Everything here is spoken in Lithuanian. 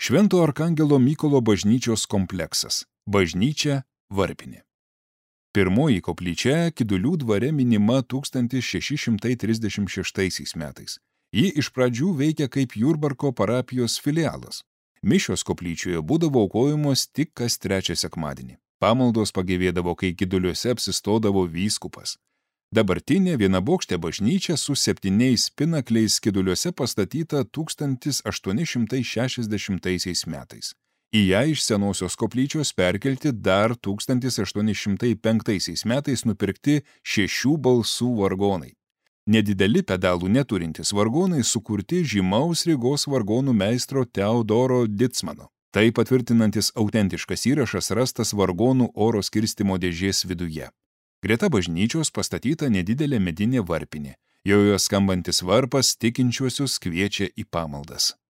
Švento Arkangelo Mykolo bažnyčios kompleksas. Bažnyčia Varpinė. Pirmoji koplyčia Kidulių dvare minima 1636 metais. Ji iš pradžių veikia kaip Jurbarko parapijos filialas. Mišios koplyčioje būdavo aukojamos tik kas trečią sekmadienį. Pamaldos pagyvėdavo, kai Kiduliuose apsistodavo vyskupas. Dabartinė vienabokštė bažnyčia su 7 pinakliais Kiduliuose pastatyta 1860 metais. Į ją iš senosios koplyčios perkelti dar 1805 metais nupirkti 6 balsų vargonai. Nedideli pedalų neturintys vargonai sukurti žymaus Rygos vargonų meistro Teodoro Ditsmano. Tai patvirtinantis autentiškas įrašas rastas vargonų oro skirstymo dėžės viduje. Greta bažnyčios pastatyta nedidelė medinė varpinė. Joje skambantis varpas tikinčiuosius kviečia į pamaldas.